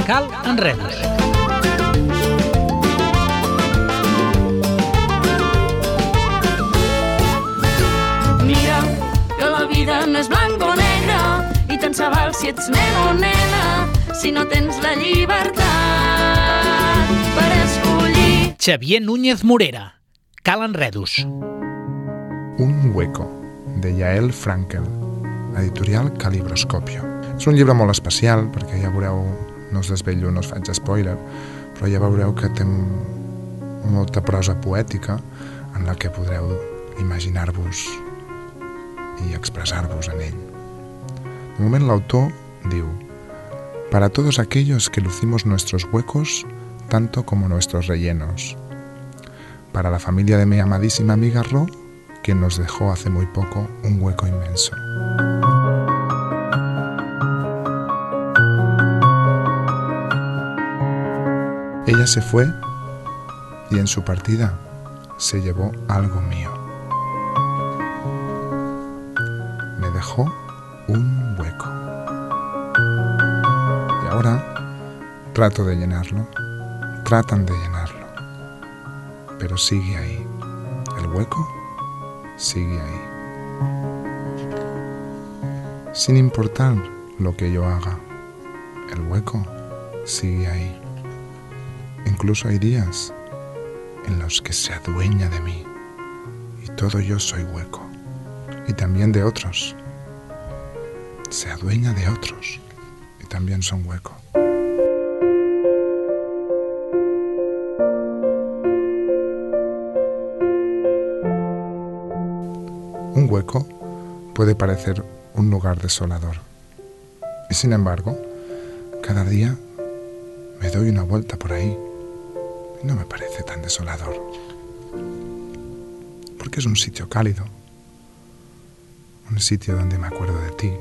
Cal Enredos. Mira, que la vida no és blanc o negre i tant se val si ets nen o nena si no tens la llibertat per escollir. Xavier Núñez Morera, Cal Enredos. Un hueco, de Yael Frankel, editorial Calibroscopio. És un llibre molt especial, perquè ja veureu, no us desvello, no us faig spoiler, però ja veureu que té molta prosa poètica en la que podreu imaginar-vos y expresar-vos en ell. De moment l'autor diu: para todos aquellos que lucimos nuestros huecos tanto como nuestros rellenos. Para la familia de mi amadísima amiga Ro, quien nos dejó hace muy poco un hueco inmenso. Ella se fue y en su partida se llevó algo mío. Me dejó un hueco. Y ahora trato de llenarlo, tratan de llenarlo, pero sigue ahí. El hueco sigue ahí. Sin importar lo que yo haga, el hueco sigue ahí. Incluso hay días en los que se adueña de mí y todo yo soy hueco. Y también de otros. Se adueña de otros y también son hueco. Un hueco puede parecer un lugar desolador. Y sin embargo, cada día me doy una vuelta por ahí y no me parece tan desolador. Porque es un sitio cálido, un sitio donde me acuerdo de ti.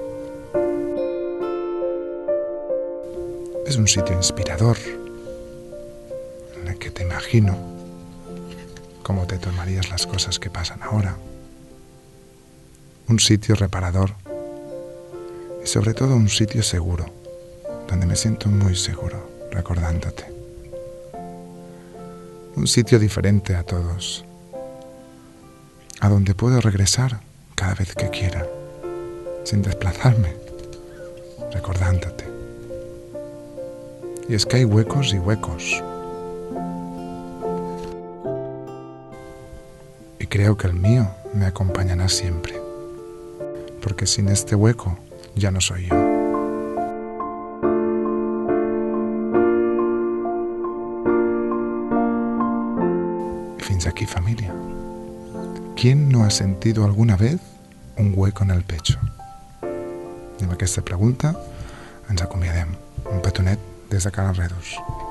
Es un sitio inspirador, en el que te imagino cómo te tomarías las cosas que pasan ahora. Un sitio reparador y sobre todo un sitio seguro, donde me siento muy seguro recordándote. Un sitio diferente a todos, a donde puedo regresar cada vez que quiera, sin desplazarme, recordándote. Y es que hay huecos y huecos. Y creo que el mío me acompañará siempre, porque sin este hueco ya no soy yo. I fins aquí, família. ¿Quién no ha sentido alguna vez un hueco en el pecho? I amb aquesta pregunta ens acomiadem. Un petonet des de Cal Enredos.